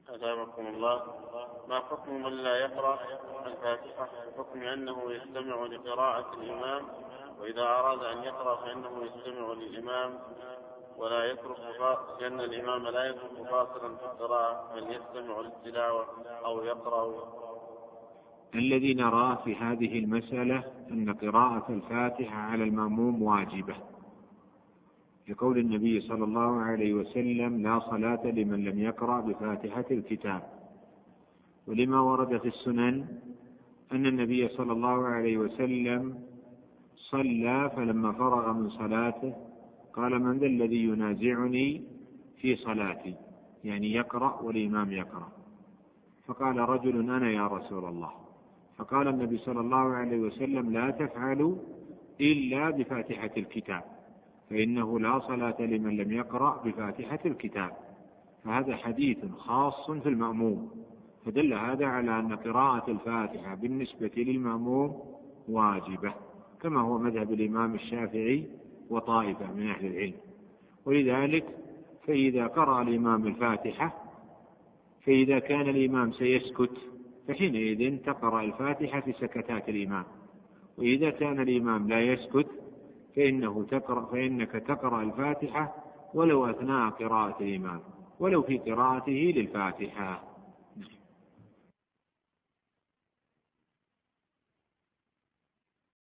أثابكم الله. ما حكم من لا يقرأ الفاتحة؟ حكم أنه يستمع لقراءة الإمام، وإذا أراد أن يقرأ فإنه يستمع للإمام ولا يترك، لأن الإمام لا يترك فاصلا في القراءة، بل يستمع للتلاوة أو يقرأ. الذي نراه في هذه المسألة أن قراءة الفاتحة على المأموم واجبة، لقول النبي صلى الله عليه وسلم: لا صلاة لمن لم يقرأ بفاتحة الكتاب. ولما ورد في السنن أن النبي صلى الله عليه وسلم صلى، فلما فرغ من صلاته قال: من ذا الذي ينازعني في صلاتي؟ يعني يقرأ والإمام يقرأ. فقال رجل: أنا يا رسول الله. فقال النبي صلى الله عليه وسلم: لا تفعلوا إلا بفاتحة الكتاب، فإنه لا صلاة لمن لم يقرأ بفاتحة الكتاب. فهذا حديث خاص في المأموم، فدل هذا على أن قراءة الفاتحة بالنسبة للمأموم واجبة، كما هو مذهب الإمام الشافعي وطائفة من أهل العلم. ولذلك فإذا قرأ الإمام الفاتحة، فإذا كان الإمام سيسكت فحينئذ تقرأ الفاتحة في سكتات الإمام، وإذا كان الإمام لا يسكت فإنك تقرأ الفاتحة ولو أثناء قراءة الإمام، ولو في قراءته للفاتحة.